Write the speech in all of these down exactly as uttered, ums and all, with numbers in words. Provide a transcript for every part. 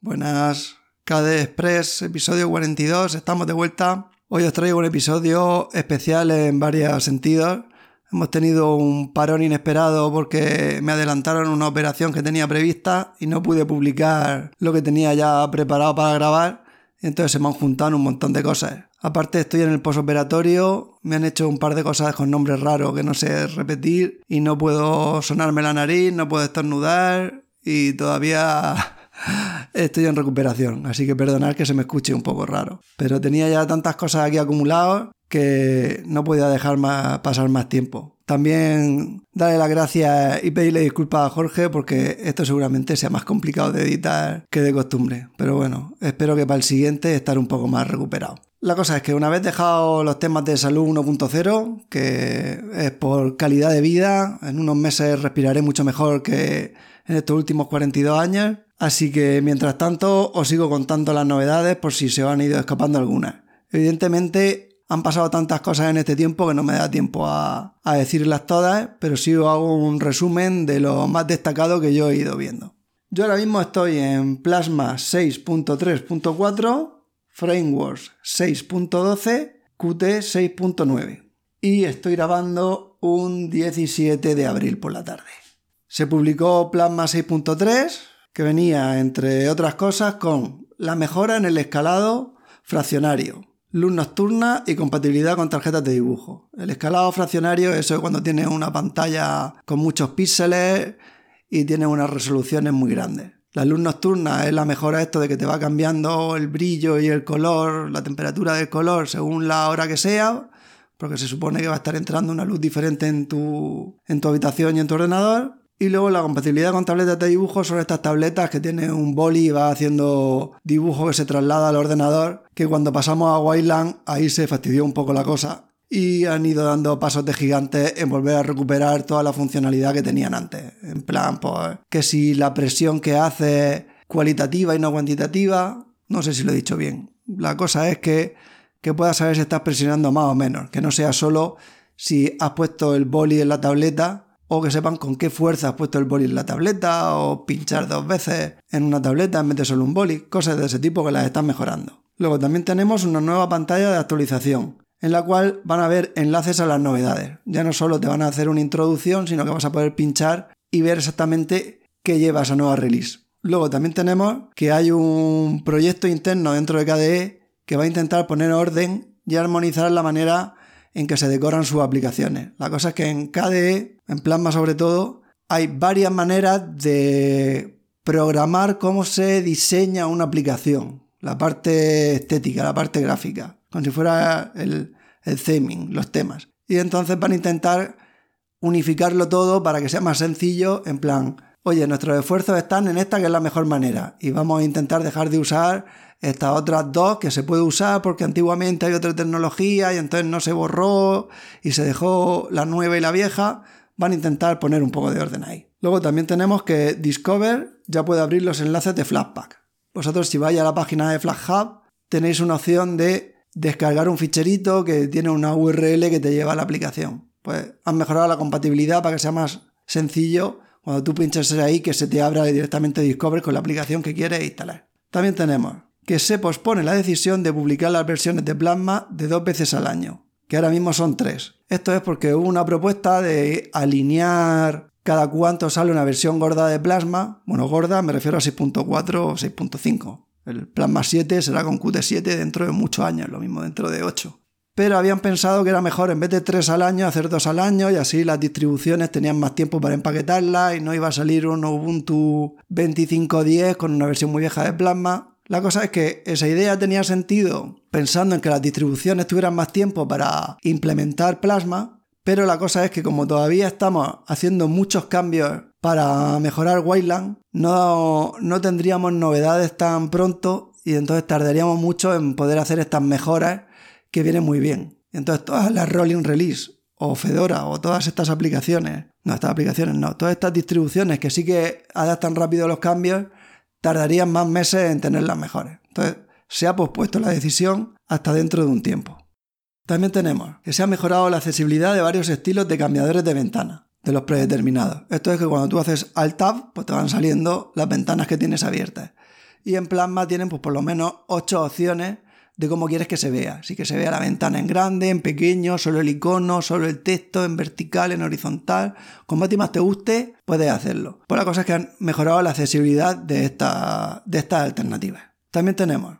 Buenas, K D Express, episodio cuarenta y dos, estamos de vuelta. Hoy os traigo un episodio especial en varios sentidos. Hemos tenido un parón inesperado porque me adelantaron una operación que tenía prevista y no pude publicar lo que tenía ya preparado para grabar. Entonces se me han juntado un montón de cosas. Aparte estoy en el posoperatorio, me han hecho un par de cosas con nombres raros que no sé repetir y no puedo sonarme la nariz, no puedo estornudar y todavía estoy en recuperación, así que perdonad que se me escuche un poco raro. Pero tenía ya tantas cosas aquí acumuladas que no podía dejar más, pasar más tiempo. También darle las gracias y pedirle disculpas a Jorge porque esto seguramente sea más complicado de editar que de costumbre. Pero bueno, espero que para el siguiente estar un poco más recuperado. La cosa es que una vez dejado los temas de salud uno punto cero, que es por calidad de vida, en unos meses respiraré mucho mejor que en estos últimos cuarenta y dos años. Así que mientras tanto os sigo contando las novedades por si se os han ido escapando algunas. Evidentemente han pasado tantas cosas en este tiempo que no me da tiempo a, a decirlas todas, pero sí os hago un resumen de lo más destacado que yo he ido viendo. Yo ahora mismo estoy en Plasma seis punto tres punto cuatro, Frameworks seis punto doce, Qt seis punto nueve y estoy grabando un diecisiete de abril por la tarde. Se publicó Plasma seis punto tres, que venía, entre otras cosas, con la mejora en el escalado fraccionario, luz nocturna y compatibilidad con tarjetas de dibujo. El escalado fraccionario, eso es cuando tienes una pantalla con muchos píxeles y tienes unas resoluciones muy grandes. La luz nocturna es la mejora esto de que te va cambiando el brillo y el color, la temperatura del color según la hora que sea, porque se supone que va a estar entrando una luz diferente en tu, en tu habitación y en tu ordenador. Y luego la compatibilidad con tabletas de dibujo son estas tabletas que tienen un boli y va haciendo dibujo que se traslada al ordenador, que cuando pasamos a Wayland ahí se fastidió un poco la cosa y han ido dando pasos de gigantes en volver a recuperar toda la funcionalidad que tenían antes. En plan, pues, que si la presión que hace es cualitativa y no cuantitativa, no sé si lo he dicho bien. La cosa es que, que puedas saber si estás presionando más o menos, que no sea solo si has puesto el boli en la tableta, o que sepan con qué fuerza has puesto el boli en la tableta, o pinchar dos veces en una tableta en vez de solo un boli, cosas de ese tipo que las están mejorando. Luego también tenemos una nueva pantalla de actualización, en la cual van a haber enlaces a las novedades. Ya no solo te van a hacer una introducción, sino que vas a poder pinchar y ver exactamente qué lleva esa nueva release. Luego también tenemos que hay un proyecto interno dentro de K D E que va a intentar poner orden y armonizar la manera en que se decoran sus aplicaciones. La cosa es que en K D E, en Plasma sobre todo, hay varias maneras de programar cómo se diseña una aplicación. La parte estética, la parte gráfica, como si fuera el, el theming, los temas. Y entonces van a intentar unificarlo todo para que sea más sencillo, en plan, oye, nuestros esfuerzos están en esta que es la mejor manera y vamos a intentar dejar de usar estas otras dos que se puede usar porque antiguamente hay otra tecnología y entonces no se borró y se dejó la nueva y la vieja. Van a intentar poner un poco de orden ahí. Luego también tenemos que Discover ya puede abrir los enlaces de Flatpak. Vosotros si vais a la página de FlatHub tenéis una opción de descargar un ficherito que tiene una U R L que te lleva a la aplicación. Pues han mejorado la compatibilidad para que sea más sencillo cuando tú pinches ahí que se te abra directamente Discover con la aplicación que quieres instalar. También tenemos que se pospone la decisión de publicar las versiones de Plasma de dos veces al año, que ahora mismo son tres. Esto es porque hubo una propuesta de alinear cada cuánto sale una versión gorda de Plasma. Bueno, gorda me refiero a seis punto cuatro o seis punto cinco. El Plasma siete será con Qt siete dentro de muchos años, lo mismo dentro de ocho. Pero habían pensado que era mejor en vez de tres al año hacer dos al año y así las distribuciones tenían más tiempo para empaquetarlas y no iba a salir un Ubuntu veinticinco diez con una versión muy vieja de Plasma. La cosa es que esa idea tenía sentido pensando en que las distribuciones tuvieran más tiempo para implementar Plasma, pero la cosa es que como todavía estamos haciendo muchos cambios para mejorar Wayland, no, no tendríamos novedades tan pronto y entonces tardaríamos mucho en poder hacer estas mejoras que vienen muy bien. Entonces todas las Rolling Release o Fedora o todas estas aplicaciones, no, estas aplicaciones no, todas estas distribuciones que sí que adaptan rápido los cambios, tardarían más meses en tenerlas mejores. Entonces, se ha pospuesto la decisión hasta dentro de un tiempo. También tenemos que se ha mejorado la accesibilidad de varios estilos de cambiadores de ventana, de los predeterminados. Esto es que cuando tú haces Alt-Tab, pues te van saliendo las ventanas que tienes abiertas. y en Plasma tienen pues por lo menos ocho opciones de cómo quieres que se vea. Si que se vea la ventana en grande, en pequeño, solo el icono, solo el texto, en vertical, en horizontal. Como a ti más te guste, puedes hacerlo. Pues la cosa es que han mejorado la accesibilidad de, esta, de estas alternativas. También tenemos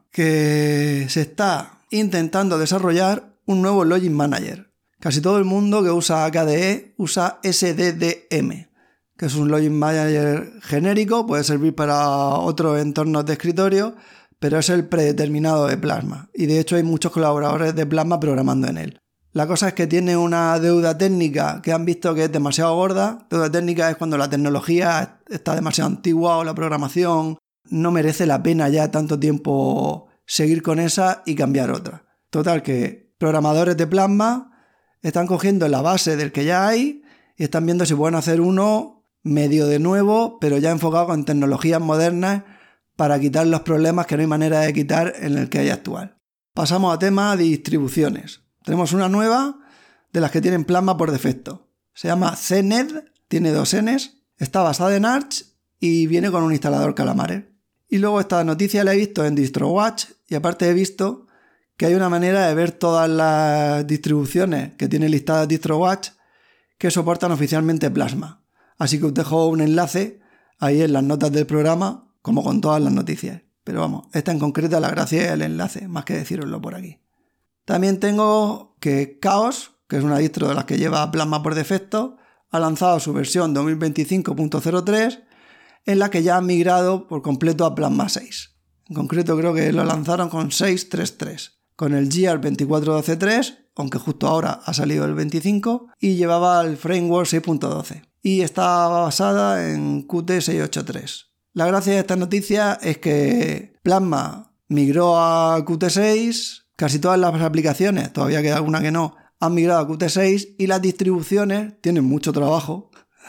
que se está intentando desarrollar un nuevo Login Manager. Casi todo el mundo que usa K D E usa S D D M, que es un Login Manager genérico, puede servir para otros entornos de escritorio, pero es el predeterminado de Plasma, y de hecho hay muchos colaboradores de Plasma programando en él. La cosa es que tiene una deuda técnica que han visto que es demasiado gorda. Deuda técnica es cuando la tecnología está demasiado antigua o la programación no merece la pena ya tanto tiempo seguir con esa y cambiar otra. Total, que programadores de Plasma están cogiendo la base del que ya hay y están viendo si pueden hacer uno medio de nuevo, pero ya enfocado con tecnologías modernas para quitar los problemas que no hay manera de quitar en el que hay actual. Pasamos a tema de distribuciones. Tenemos una nueva de las que tienen Plasma por defecto. Se llama C N E D, tiene dos Ns, está basada en Arch y viene con un instalador Calamares. Y luego esta noticia la he visto en DistroWatch y aparte he visto que hay una manera de ver todas las distribuciones que tiene listadas DistroWatch que soportan oficialmente Plasma. Así que os dejo un enlace ahí en las notas del programa, como con todas las noticias. Pero vamos, esta en concreto la gracia es el enlace, más que decíroslo por aquí. También tengo que Chaos, que es una distro de las que lleva Plasma por defecto, ha lanzado su versión dos mil veinticinco punto cero tres, en la que ya han migrado por completo a Plasma seis. En concreto creo que lo lanzaron con seis punto tres punto tres, con el Gear veinticuatro doce punto tres, aunque justo ahora ha salido el veinticinco, y llevaba el framework seis punto doce. Y está basada en Qt seiscientos ochenta y tres. La gracia de esta noticia es que Plasma migró a Qt seis, casi todas las aplicaciones, todavía queda alguna que no, han migrado a Qt seis y las distribuciones tienen mucho trabajo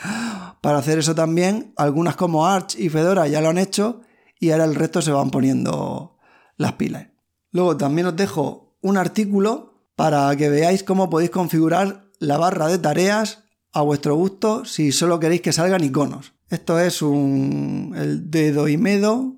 para hacer eso también. Algunas como Arch y Fedora ya lo han hecho y ahora el resto se van poniendo las pilas. Luego también os dejo un artículo para que veáis cómo podéis configurar la barra de tareas a vuestro gusto si solo queréis que salgan iconos. Esto es un el Dedo y Medo,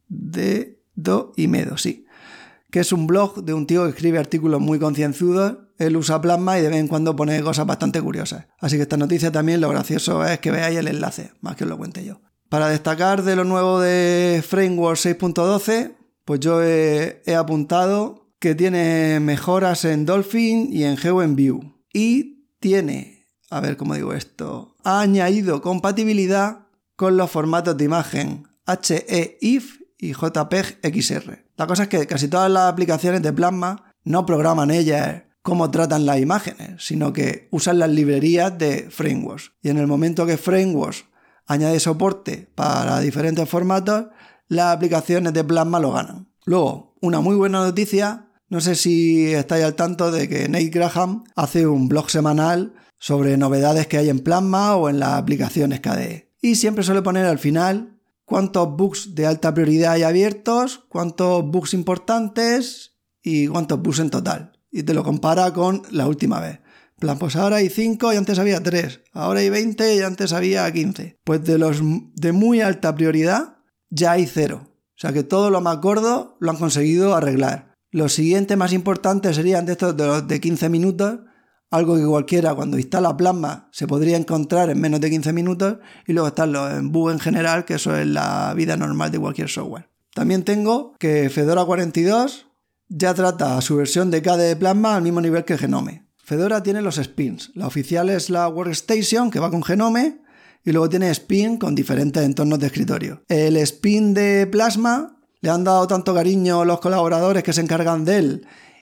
Dedo y Medo, sí, que es un blog de un tío que escribe artículos muy concienzudos. Él usa Plasma y de vez en cuando pone cosas bastante curiosas. Así que esta noticia también lo gracioso es que veáis el enlace, más que os lo cuente yo. Para destacar de lo nuevo de Framework seis punto doce, pues yo he, he apuntado que tiene mejoras en Dolphin y en GeoEnview. Y tiene, a ver cómo digo esto, ha añadido compatibilidad con los formatos de imagen H E I F y J P E G X R. La cosa es que casi todas las aplicaciones de Plasma no programan ellas cómo tratan las imágenes, sino que usan las librerías de Frameworks. Y en el momento que Frameworks añade soporte para diferentes formatos, las aplicaciones de Plasma lo ganan. Luego, una muy buena noticia, no sé si estáis al tanto de que Nate Graham hace un blog semanal sobre novedades que hay en Plasma o en las aplicaciones K D E. Y siempre suele poner al final cuántos bugs de alta prioridad hay abiertos, cuántos bugs importantes y cuántos bugs en total. Y te lo compara con la última vez. En plan, pues ahora hay cinco y antes había tres. Ahora hay veinte y antes había quince. Pues de los de muy alta prioridad ya hay cero. O sea que todo lo más gordo lo han conseguido arreglar. Los siguientes más importantes serían de estos de los de quince minutos, algo que cualquiera cuando instala Plasma se podría encontrar en menos de quince minutos, y luego están los bugs en general, que eso es la vida normal de cualquier software. También tengo que Fedora cuarenta y dos ya trata su versión de K D E Plasma al mismo nivel que Genome. Fedora tiene los spins. La oficial es la Workstation, que va con Genome, y luego tiene spin con diferentes entornos de escritorio. El spin de Plasma le han dado tanto cariño los colaboradores que se encargan de él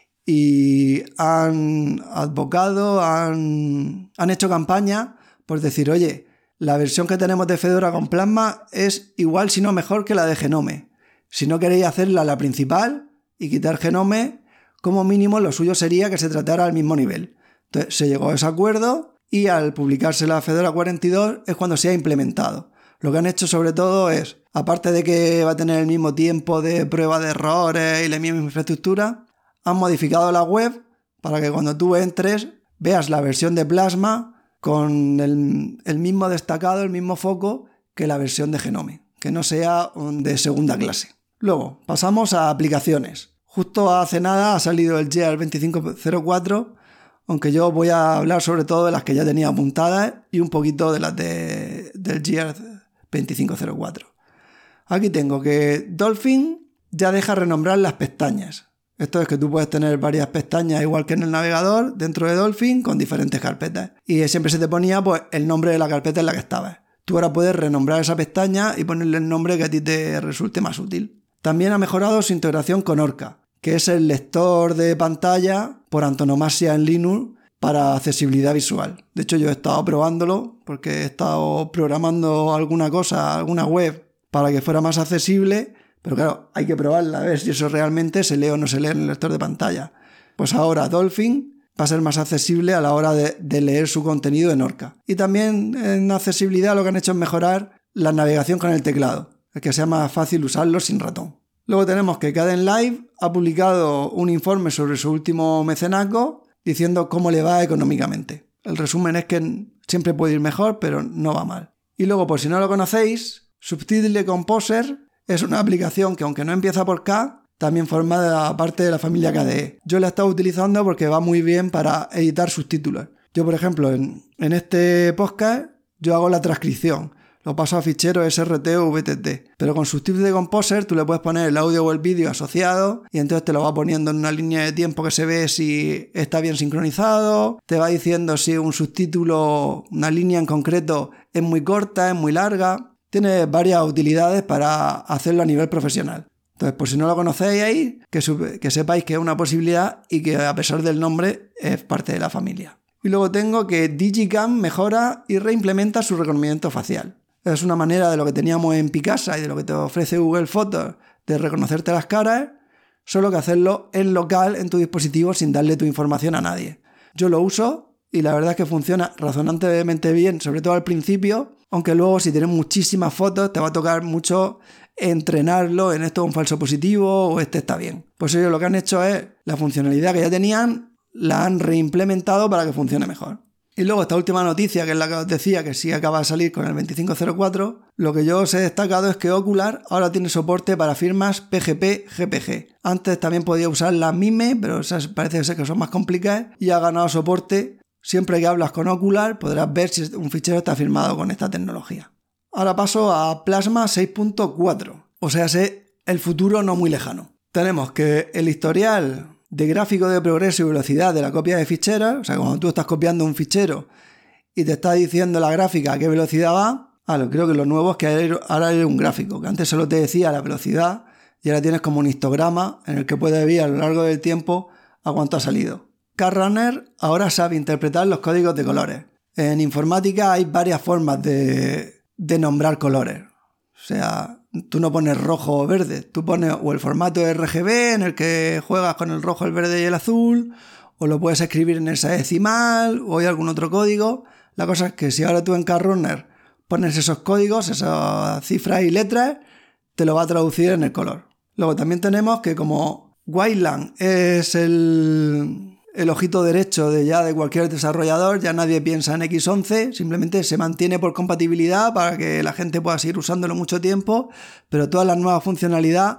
y han advocado, han, han hecho campaña por decir, oye, la versión que tenemos de Fedora con Plasma es igual, si no mejor, que la de Genome. Si no queréis hacerla la principal y quitar Genome, como mínimo lo suyo sería que se tratara al mismo nivel. Entonces se llegó a ese acuerdo y al publicarse la Fedora cuarenta y dos es cuando se ha implementado. Lo que han hecho sobre todo es, aparte de que va a tener el mismo tiempo de prueba de errores y la misma infraestructura, han modificado la web para que cuando tú entres veas la versión de Plasma con el, el mismo destacado, el mismo foco que la versión de Genome, que no sea de segunda clase. Luego, pasamos a aplicaciones. Justo hace nada ha salido el Gear veinticinco cero cuatro, aunque yo voy a hablar sobre todo de las que ya tenía apuntadas y un poquito de las de, del Gear veinticinco cero cuatro. Aquí tengo que Dolphin ya deja renombrar las pestañas. Esto es que tú puedes tener varias pestañas igual que en el navegador dentro de Dolphin con diferentes carpetas. Y siempre se te ponía pues el nombre de la carpeta en la que estabas. Tú ahora puedes renombrar esa pestaña y ponerle el nombre que a ti te resulte más útil. También ha mejorado su integración con Orca, que es el lector de pantalla por antonomasia en Linux para accesibilidad visual. De hecho, yo he estado probándolo porque he estado programando alguna cosa, alguna web para que fuera más accesible, pero claro, hay que probarla a ver si eso realmente se lee o no se lee en el lector de pantalla. Pues ahora Dolphin va a ser más accesible a la hora de, de leer su contenido en Orca. Y también en accesibilidad lo que han hecho es mejorar la navegación con el teclado, el que sea más fácil usarlo sin ratón. Luego tenemos que Kdenlive ha publicado un informe sobre su último mecenazgo diciendo cómo le va económicamente. El resumen es que siempre puede ir mejor, pero no va mal. Y luego, por si no lo conocéis, Subtitle Composer es una aplicación que, aunque no empieza por K, también forma parte de la familia K D E. Yo la he estado utilizando porque va muy bien para editar subtítulos. Yo, por ejemplo, en, en este podcast, yo hago la transcripción. Lo paso a fichero S R T o V T T. Pero con Subtitle Composer tú le puedes poner el audio o el vídeo asociado y entonces te lo va poniendo en una línea de tiempo que se ve si está bien sincronizado, te va diciendo si un subtítulo, una línea en concreto es muy corta, es muy larga. Tiene varias utilidades para hacerlo a nivel profesional. Entonces, por si no lo conocéis ahí, que, que sepáis que es una posibilidad y que a pesar del nombre es parte de la familia. Y luego tengo que Digicam mejora y reimplementa su reconocimiento facial. Es una manera de lo que teníamos en Picasa y de lo que te ofrece Google Fotos de reconocerte las caras, solo que hacerlo en local en tu dispositivo sin darle tu información a nadie. Yo lo uso y la verdad es que funciona razonablemente bien, sobre todo al principio, aunque luego si tienes muchísimas fotos te va a tocar mucho entrenarlo en esto es un falso positivo o este está bien. Pues ellos lo que han hecho es la funcionalidad que ya tenían, la han reimplementado para que funcione mejor. Y luego esta última noticia, que es la que os decía que sí acaba de salir con el veinticinco cero cuatro, lo que yo os he destacado es que Ocular ahora tiene soporte para firmas P G P G P G. Antes también podía usar las MIME, pero esas parece ser que son más complicadas y ha ganado soporte. Siempre que hablas con Ocular podrás ver si un fichero está firmado con esta tecnología. Ahora paso a Plasma seis punto cuatro, o sea, sé el futuro no muy lejano. Tenemos que el historial de gráfico de progreso y velocidad de la copia de ficheros, o sea, cuando tú estás copiando un fichero y te está diciendo la gráfica a qué velocidad va, ah, creo que lo nuevo es que ahora hay un gráfico, que antes solo te decía la velocidad y ahora tienes como un histograma en el que puedes ver a lo largo del tiempo a cuánto ha salido. CardRunner ahora sabe interpretar los códigos de colores. En informática hay varias formas de, de nombrar colores. O sea, tú no pones rojo o verde, tú pones o el formato R G B en el que juegas con el rojo, el verde y el azul, o lo puedes escribir en hexadecimal o hay algún otro código. La cosa es que si ahora tú en CardRunner pones esos códigos, esas cifras y letras, te lo va a traducir en el color. Luego también tenemos que como Wayland es el... el ojito derecho de ya de cualquier desarrollador, ya nadie piensa en equis once, simplemente se mantiene por compatibilidad para que la gente pueda seguir usándolo mucho tiempo, pero toda la nueva funcionalidad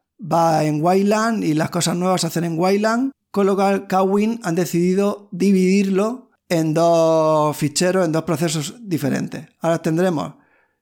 va en Wayland y las cosas nuevas se hacen en Wayland, con lo cual Kwin han decidido dividirlo en dos ficheros, en dos procesos diferentes. Ahora tendremos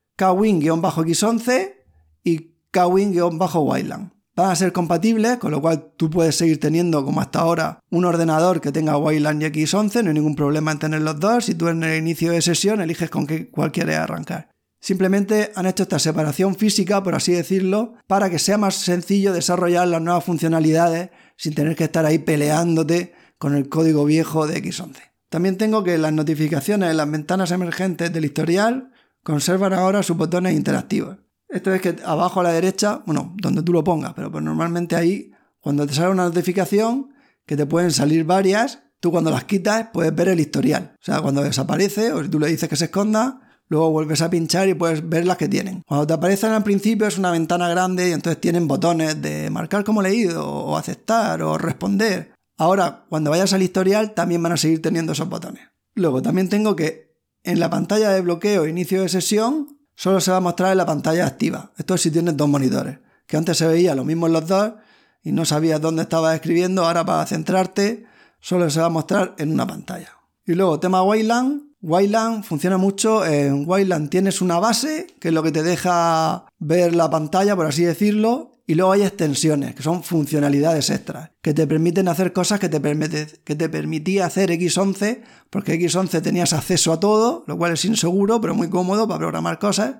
Kwin-equis once y Kwin-Wayland. Van a ser compatibles, con lo cual tú puedes seguir teniendo, como hasta ahora, un ordenador que tenga Wayland y equis once, no hay ningún problema en tener los dos. Si tú en el inicio de sesión eliges con qué cuál quieres arrancar. Simplemente han hecho esta separación física, por así decirlo, para que sea más sencillo desarrollar las nuevas funcionalidades sin tener que estar ahí peleándote con el código viejo de equis once. También tengo que las notificaciones en las ventanas emergentes del historial conservan ahora sus botones interactivos. Esto es que abajo a la derecha, bueno, donde tú lo pongas, pero pues normalmente ahí, cuando te sale una notificación, que te pueden salir varias, tú cuando las quitas puedes ver el historial. O sea, cuando desaparece, o si tú le dices que se esconda, luego vuelves a pinchar y puedes ver las que tienen. Cuando te aparecen al principio es una ventana grande y entonces tienen botones de marcar como leído, o aceptar, o responder. Ahora, cuando vayas al historial, también van a seguir teniendo esos botones. Luego, también tengo que en la pantalla de bloqueo e inicio de sesión, solo se va a mostrar en la pantalla activa. Esto es si tienes dos monitores. que antes se veía lo mismo en los dos y no sabías dónde estabas escribiendo, ahora para centrarte solo se va a mostrar en una pantalla. Y luego tema Wayland. Wayland funciona mucho. En Wayland tienes una base, que es lo que te deja ver la pantalla, por así decirlo, y luego hay extensiones, que son funcionalidades extras, que te permiten hacer cosas que te, permite, que te permitía hacer equis once, porque equis once tenías acceso a todo, lo cual es inseguro, pero muy cómodo para programar cosas.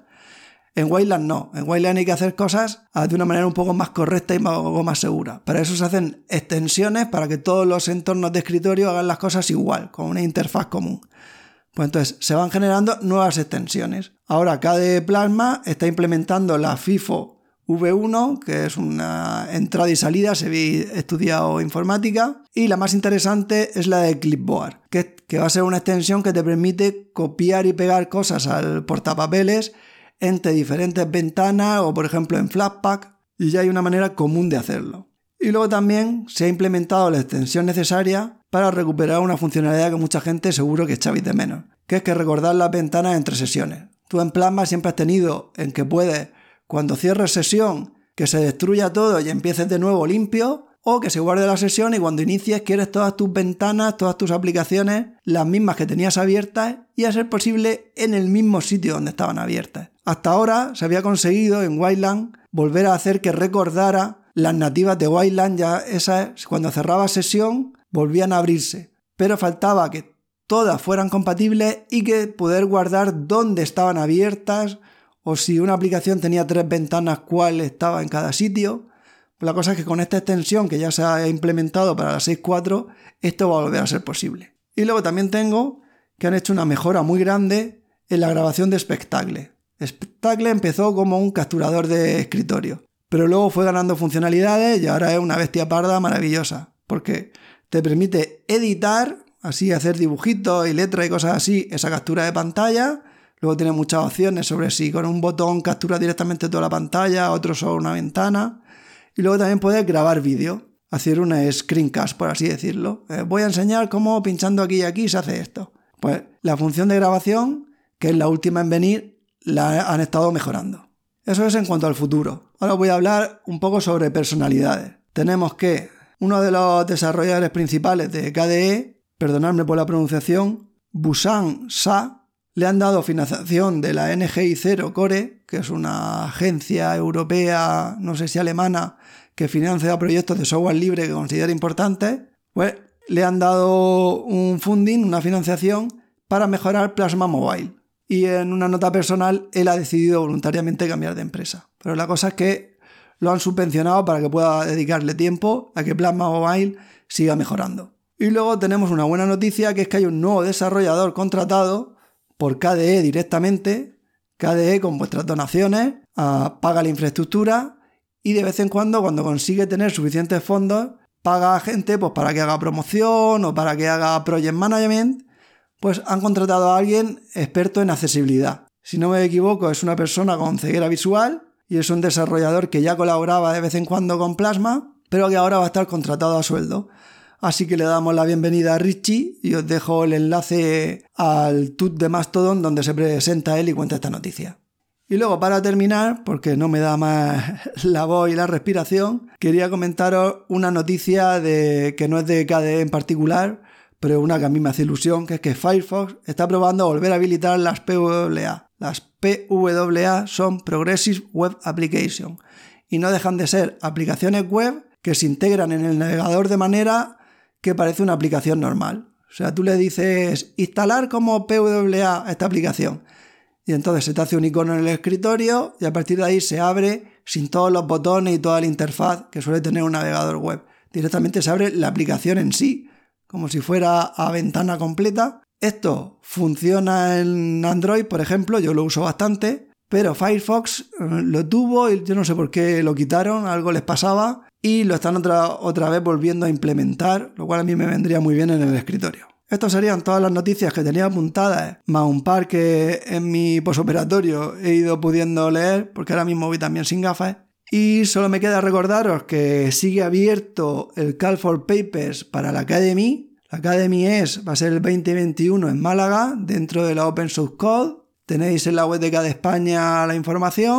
En Wayland no, en Wayland hay que hacer cosas de una manera un poco más correcta y más, más segura. Para eso se hacen extensiones para que todos los entornos de escritorio hagan las cosas igual, con una interfaz común. Pues entonces se van generando nuevas extensiones. Ahora K D E Plasma está implementando la FIFO V uno, que es una entrada y salida, se habéis estudiado informática, y la más interesante es la de Clipboard, que, que va a ser una extensión que te permite copiar y pegar cosas al portapapeles entre diferentes ventanas o por ejemplo en Flatpak, y ya hay una manera común de hacerlo. Y luego también se ha implementado la extensión necesaria para recuperar una funcionalidad que mucha gente seguro que echabais de menos, que es que recordar las ventanas entre sesiones. Tú en Plasma siempre has tenido en que puedes, cuando cierres sesión, que se destruya todo y empieces de nuevo limpio, o que se guarde la sesión y cuando inicies quieres todas tus ventanas, todas tus aplicaciones, las mismas que tenías abiertas y a ser posible en el mismo sitio donde estaban abiertas. Hasta ahora se había conseguido en Wayland volver a hacer que recordara las nativas de Wayland, ya esas cuando cerraba sesión volvían a abrirse, pero faltaba que todas fueran compatibles y que poder guardar dónde estaban abiertas o si una aplicación tenía tres ventanas, cuál estaba en cada sitio. La cosa es que con esta extensión que ya se ha implementado para la seis punto cuatro, esto va a volver a ser posible. Y luego también tengo que han hecho una mejora muy grande en la grabación de Spectacle. Spectacle empezó como un capturador de escritorio, pero luego fue ganando funcionalidades y ahora es una bestia parda maravillosa, porque te permite editar, así hacer dibujitos y letras y cosas así, esa captura de pantalla. Luego tiene muchas opciones sobre si con un botón capturas directamente toda la pantalla, otro solo una ventana. Y luego también puedes grabar vídeo, hacer una screencast, por así decirlo. Eh, voy a enseñar cómo pinchando aquí y aquí se hace esto. Pues la función de grabación, que es la última en venir, la han estado mejorando. Eso es en cuanto al futuro. Ahora voy a hablar un poco sobre personalidades. Tenemos que uno de los desarrolladores principales de K D E, perdonadme por la pronunciación, Busan Sa, le han dado financiación de la N G I cero Core, que es una agencia europea, no sé si alemana, que financia proyectos de software libre que considera importantes. Pues le han dado un funding, una financiación para mejorar Plasma Mobile. Y en una nota personal, él ha decidido voluntariamente cambiar de empresa. Pero la cosa es que lo han subvencionado para que pueda dedicarle tiempo a que Plasma Mobile siga mejorando. Y luego tenemos una buena noticia, que es que hay un nuevo desarrollador contratado por K D E directamente. K D E con vuestras donaciones uh, paga la infraestructura y de vez en cuando, cuando consigue tener suficientes fondos, paga a gente pues, para que haga promoción o para que haga project management. Pues han contratado a alguien experto en accesibilidad. Si no me equivoco, es una persona con ceguera visual y es un desarrollador que ya colaboraba de vez en cuando con Plasma, pero que ahora va a estar contratado a sueldo. Así que le damos la bienvenida a Richie y os dejo el enlace al tweet de Mastodon donde se presenta él y cuenta esta noticia. Y luego, para terminar, porque no me da más la voz y la respiración, quería comentaros una noticia de, que no es de K D E en particular, pero una que a mí me hace ilusión, que es que Firefox está probando volver a habilitar las P W A. Las P W A son Progressive Web Application y no dejan de ser aplicaciones web que se integran en el navegador de manera que parece una aplicación normal. O sea, tú le dices instalar como P W A esta aplicación y entonces se te hace un icono en el escritorio y a partir de ahí se abre sin todos los botones y toda la interfaz que suele tener un navegador web. Directamente se abre la aplicación en sí, como si fuera a ventana completa. Esto funciona en Android, por ejemplo, yo lo uso bastante, pero Firefox lo tuvo y yo no sé por qué lo quitaron, algo les pasaba y lo están otra, otra vez volviendo a implementar, lo cual a mí me vendría muy bien en el escritorio. Estas serían todas las noticias que tenía apuntadas, más un par que en mi posoperatorio he ido pudiendo leer, porque ahora mismo voy también sin gafas. Y solo me queda recordaros que sigue abierto el Call for Papers para la Academy. La Academy es, va a ser el veinte veintiuno en Málaga, dentro de la Open Source Code. Tenéis en la web de K D E España la información.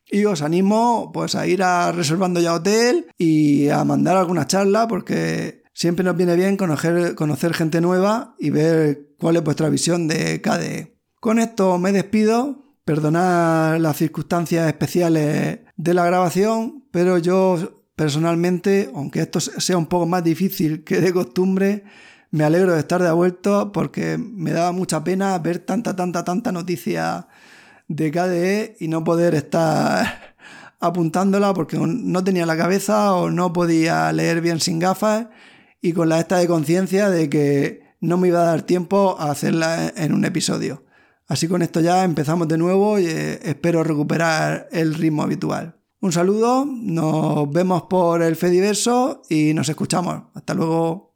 Y os animo pues a ir a reservando ya hotel y a mandar alguna charla, porque siempre nos viene bien conocer, conocer gente nueva y ver cuál es vuestra visión de K D E. Con esto me despido. Perdonad las circunstancias especiales de la grabación, pero yo personalmente, aunque esto sea un poco más difícil que de costumbre, me alegro de estar de vuelta porque me daba mucha pena ver tanta, tanta, tanta noticia de K D E y no poder estar apuntándola porque no tenía la cabeza o no podía leer bien sin gafas, y con la esta de conciencia de que no me iba a dar tiempo a hacerla en un episodio. Así con esto ya empezamos de nuevo y eh, espero recuperar el ritmo habitual. Un saludo, nos vemos por el Fediverso y nos escuchamos. Hasta luego.